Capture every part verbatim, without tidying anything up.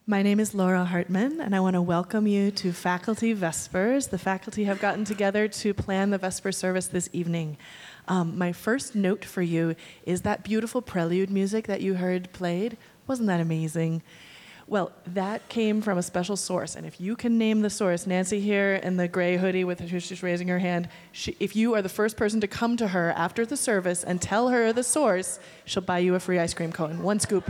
My name is Laura Hartman, and I want to welcome you to Faculty Vespers. The faculty have gotten together to plan the Vesper service this evening. Um, my first note for you is that beautiful prelude music that you heard played. Wasn't that amazing? Well, that came from a special source, and if you can name the source, Nancy here in the gray hoodie with who's just raising her hand, she, if you are the first person to come to her after the service and tell her the source, she'll buy you a free ice cream cone. One scoop.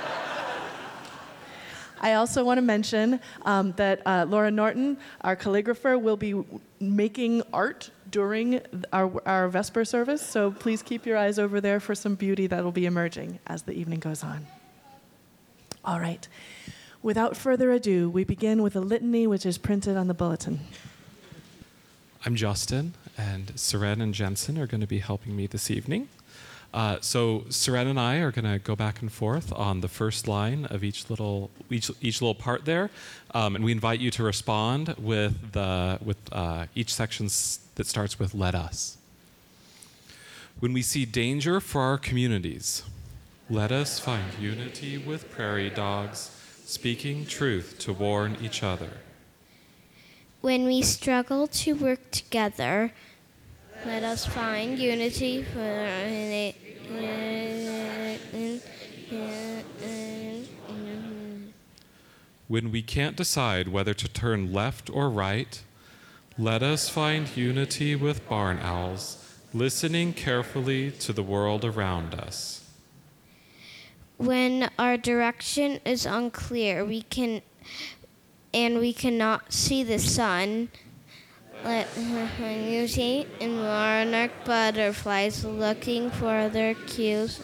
I also want to mention um, that uh, Laura Norton, our calligrapher, will be making art during our, our Vesper service, so please keep your eyes over there for some beauty that will be emerging as the evening goes on. All right. Without further ado, we begin with a litany which is printed on the bulletin. I'm Justin, and Seren and Jensen are going to be helping me this evening. Uh, so Seren and I are going to go back and forth on the first line of each little each each little part there, um, and we invite you to respond with the with uh, each section that starts with "Let us." When we see danger for our communities, let us find unity with prairie dogs, speaking truth to warn each other. When we struggle to work together, let us find unity for it. When we can't decide whether to turn left or right, let us find unity with barn owls, listening carefully to the world around us. When our direction is unclear, we can and we cannot see the sun, let us find unity in monarch butterflies looking for their cues.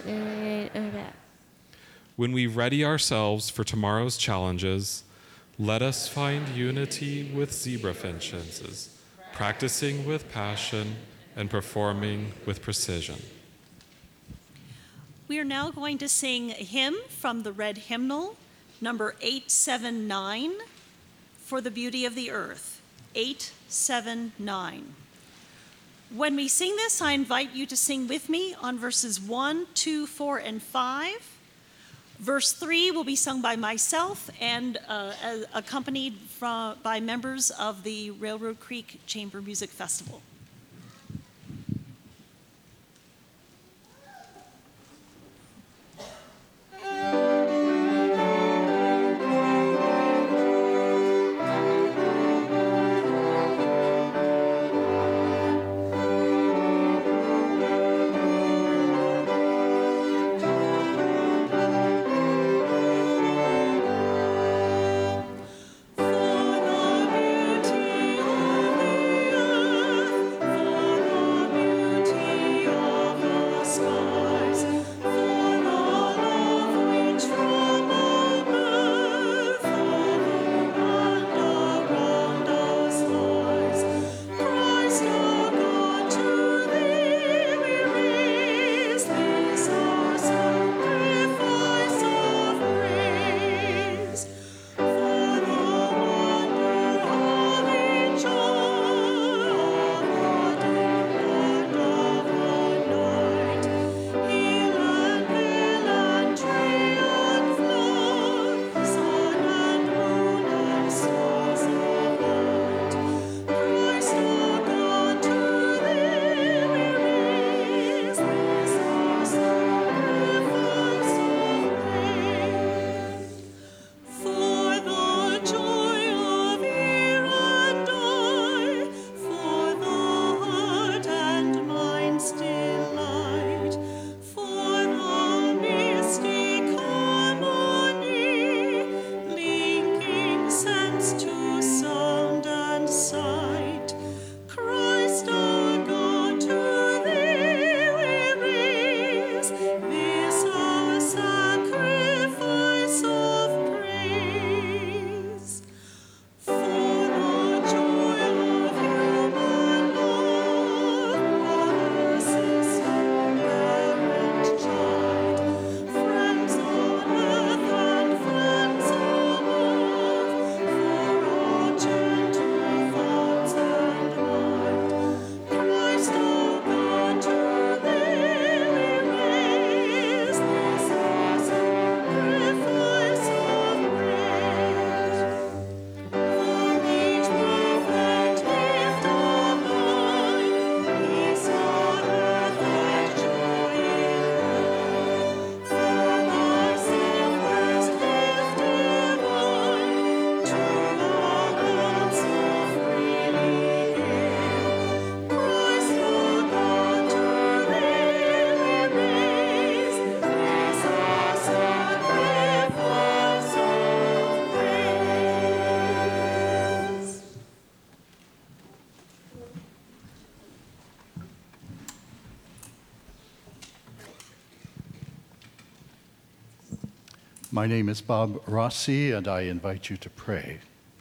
When we ready ourselves for tomorrow's challenges, let us find unity with zebra finches, practicing with passion and performing with precision. We are now going to sing a hymn from the Red Hymnal, number eight seven nine, For the Beauty of the Earth, eight seven nine. When we sing this, I invite you to sing with me on verses one, two, four, and five. Verse three will be sung by myself and uh, accompanied from, by members of the Railroad Creek Chamber Music Festival. For the beauty of the earth, My name is Bob Rossi, and I invite you to pray.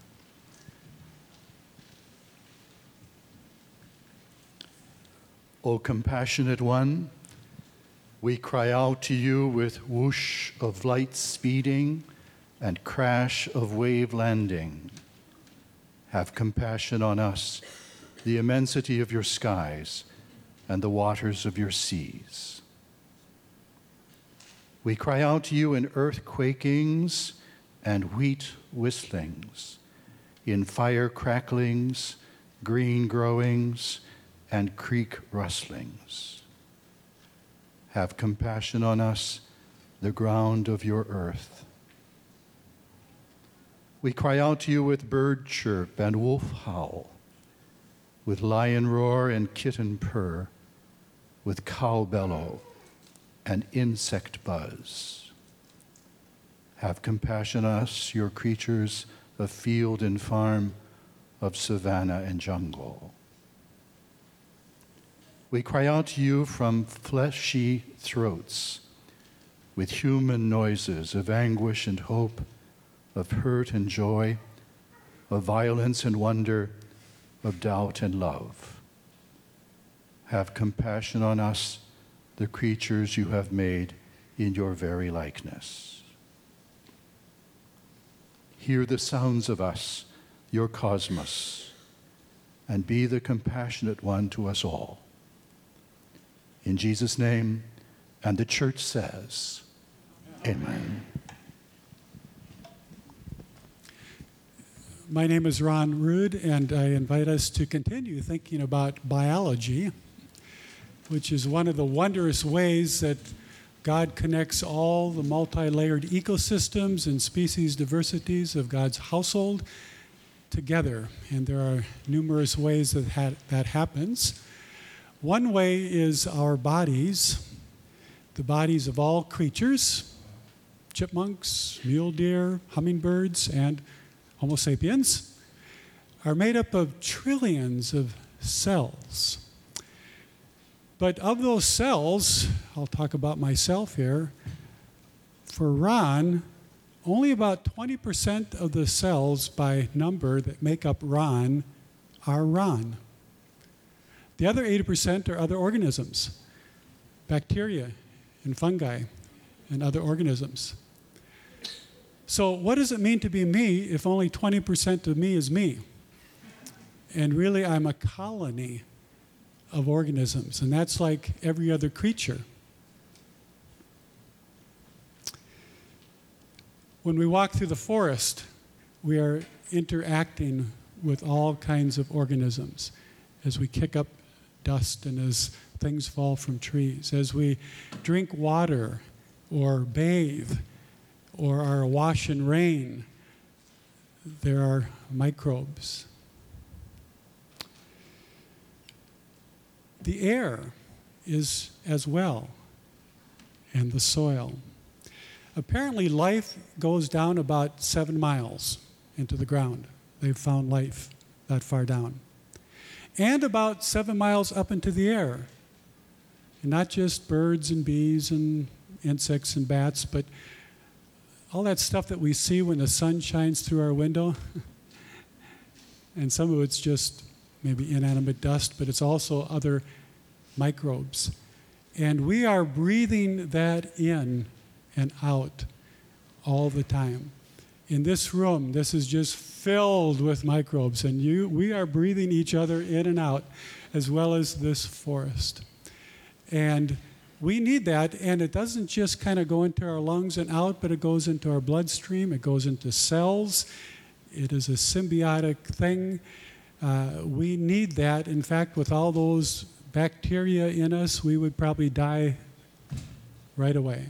O compassionate one, we cry out to you with whoosh of light speeding and crash of wave landing. Have compassion on us, the immensity of your skies and the waters of your seas. We cry out to you in earthquakings and wheat whistlings, in fire cracklings, green growings, and creek rustlings. Have compassion on us, the ground of your earth. We cry out to you with bird chirp and wolf howl, with lion roar and kitten purr, with cow bellow and insect buzz. Have compassion on us, your creatures of field and farm, of savanna and jungle. We cry out to you from fleshy throats, with human noises of anguish and hope, of hurt and joy, of violence and wonder, of doubt and love. Have compassion on us, the creatures you have made in your very likeness. Hear the sounds of us, your cosmos, and be the compassionate one to us all. In Jesus' name, and the church says, Amen. My name is Ron Rude, and I invite us to continue thinking about biology, which is one of the wondrous ways that God connects all the multi-layered ecosystems and species diversities of God's household together. And there are numerous ways that ha- that happens. One way is our bodies, the bodies of all creatures, chipmunks, mule deer, hummingbirds, and Homo sapiens, are made up of trillions of cells. But of those cells, I'll talk about myself here, for Ron, only about twenty percent of the cells by number that make up Ron are Ron. The other eighty percent are other organisms, bacteria and fungi and other organisms. So what does it mean to be me if only twenty percent of me is me? And really I'm a colony of organisms, and that's like every other creature. When we walk through the forest, we are interacting with all kinds of organisms as we kick up dust and as things fall from trees, as we drink water or bathe or are awash in rain, there are microbes. The air is as well, and the soil. Apparently life goes down about seven miles into the ground. They've found life that far down. And about seven miles up into the air. And not just birds and bees and insects and bats, but all that stuff that we see when the sun shines through our window. And some of it's just maybe inanimate dust, but it's also other microbes. And we are breathing that in and out all the time. In this room, this is just filled with microbes, and you, we are breathing each other in and out, as well as this forest. And we need that, and it doesn't just kind of go into our lungs and out, but it goes into our bloodstream, it goes into cells. It is a symbiotic thing. Uh, we need that. In fact, with all those bacteria in us, we would probably die right away.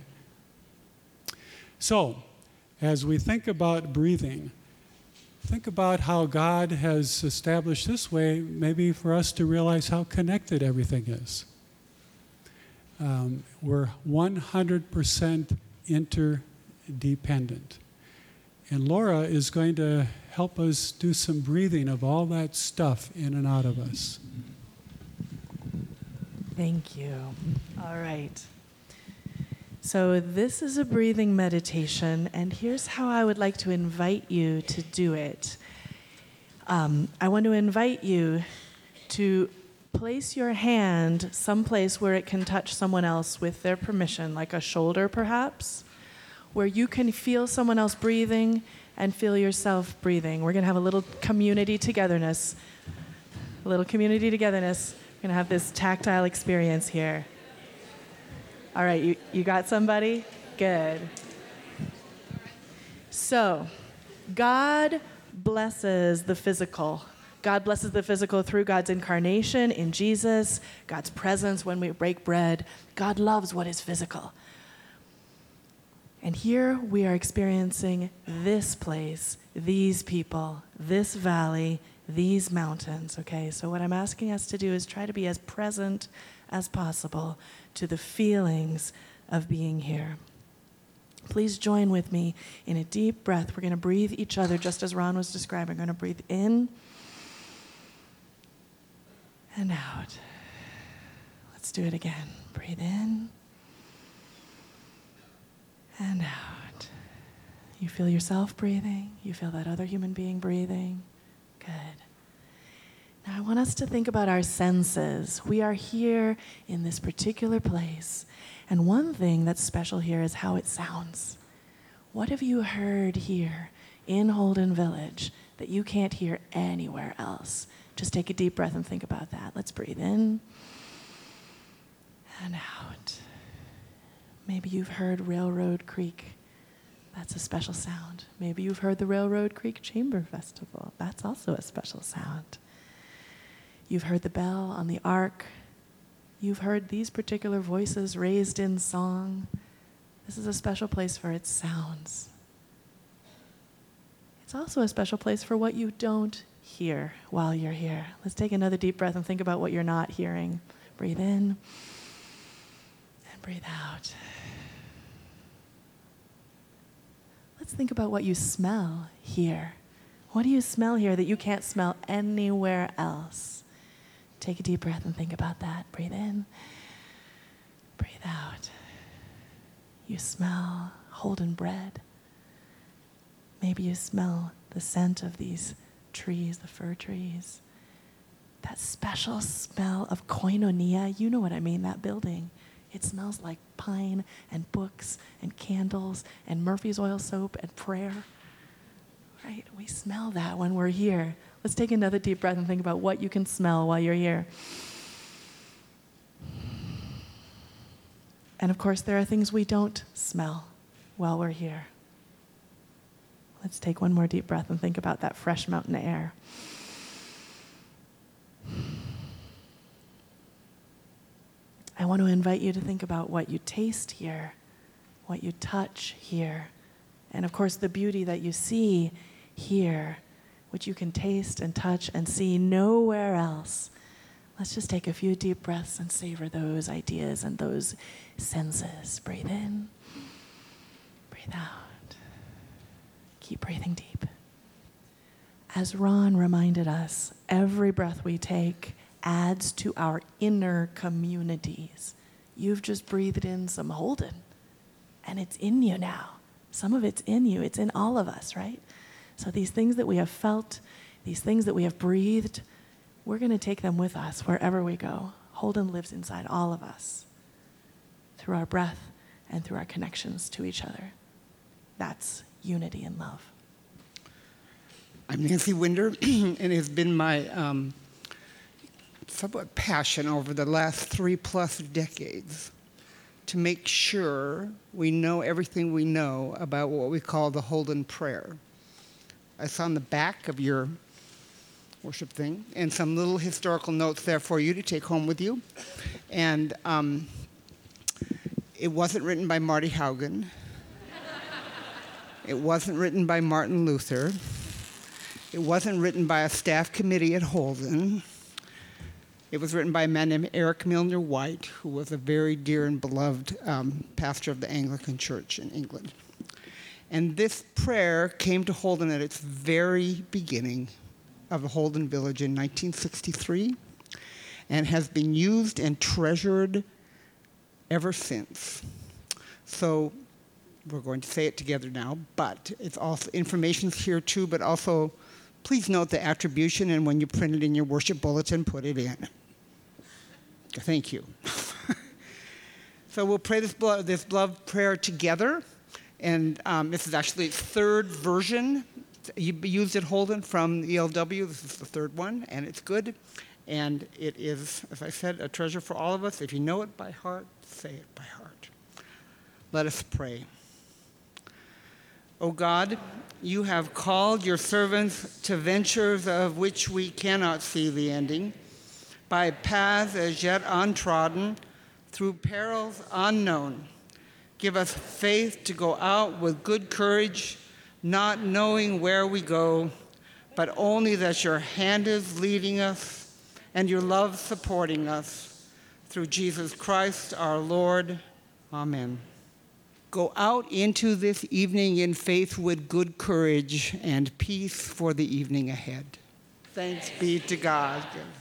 So, as we think about breathing, think about how God has established this way, maybe for us to realize how connected everything is. Um, we're one hundred percent interdependent. And Laura is going to help us do some breathing of all that stuff in and out of us. Thank you. All right. So this is a breathing meditation, and here's how I would like to invite you to do it. Um, I want to invite you to place your hand someplace where it can touch someone else with their permission, like a shoulder perhaps, where you can feel someone else breathing and feel yourself breathing. We're going to have a little community togetherness, a little community togetherness. We're going to have this tactile experience here. All right, you, you got somebody? Good. So, God blesses the physical. God blesses the physical through God's incarnation in Jesus, God's presence when we break bread. God loves what is physical. And here we are experiencing this place, these people, this valley, these mountains, okay? So what I'm asking us to do is try to be as present as possible to the feelings of being here. Please join with me in a deep breath. We're going to breathe each other just as Ron was describing. We're going to breathe in and out. Let's do it again. Breathe in and out. You feel yourself breathing. You feel that other human being breathing. Good. Now I want us to think about our senses. We are here in this particular place, and one thing that's special here is how it sounds. What have you heard here in Holden Village that you can't hear anywhere else? Just take a deep breath and think about that. Let's breathe in and out. Maybe you've heard Railroad Creek. That's a special sound. Maybe you've heard the Railroad Creek Chamber Festival. That's also a special sound. You've heard the bell on the ark. You've heard these particular voices raised in song. This is a special place for its sounds. It's also a special place for what you don't hear while you're here. Let's take another deep breath and think about what you're not hearing. Breathe in and breathe out. Let's think about what you smell here. What do you smell here that you can't smell anywhere else? Take a deep breath and think about that. Breathe in, breathe out. You smell Holden bread. Maybe you smell the scent of these trees, the fir trees. That special smell of koinonia, you know what I mean, that building. It smells like pine and books and candles and Murphy's oil soap and prayer. Right? We smell that when we're here. Let's take another deep breath and think about what you can smell while you're here. And of course, there are things we don't smell while we're here. Let's take one more deep breath and think about that fresh mountain air. I want to invite you to think about what you taste here, what you touch here, and of course the beauty that you see here, which you can taste and touch and see nowhere else. Let's just take a few deep breaths and savor those ideas and those senses. Breathe in, breathe out. Keep breathing deep. As Ron reminded us, every breath we take adds to our inner communities. You've just breathed in some Holden, and it's in you now. Some of it's in you. It's in all of us, right? So these things that we have felt, these things that we have breathed, we're going to take them with us wherever we go. Holden lives inside all of us through our breath and through our connections to each other. That's unity and love. I'm Nancy Winder, and it has been my um, somewhat passion over the last three plus decades to make sure we know everything we know about what we call the Holden Prayer. I saw on the back of your worship thing and some little historical notes there for you to take home with you. And um, it wasn't written by Marty Haugen. It wasn't written by Martin Luther. It wasn't written by a staff committee at Holden. It was written by a man named Eric Milner White, who was a very dear and beloved um, pastor of the Anglican Church in England. And this prayer came to Holden at its very beginning of the Holden Village in nineteen sixty-three, and has been used and treasured ever since. So we're going to say it together now, but it's also information's here too, but also please note the attribution, and when you print it in your worship bulletin, put it in. Thank you. So we'll pray this blood, this blood prayer together, and um, this is actually its third version. You used it, Holden, from E L W. This is the third one, and it's good. And it is, as I said, a treasure for all of us. If you know it by heart, say it by heart. Let us pray. O God, you have called your servants to ventures of which we cannot see the ending, by paths as yet untrodden, through perils unknown. Give us faith to go out with good courage, not knowing where we go, but only that your hand is leading us and your love supporting us. Through Jesus Christ our Lord. Amen. Go out into this evening in faith with good courage and peace for the evening ahead. Thanks be to God.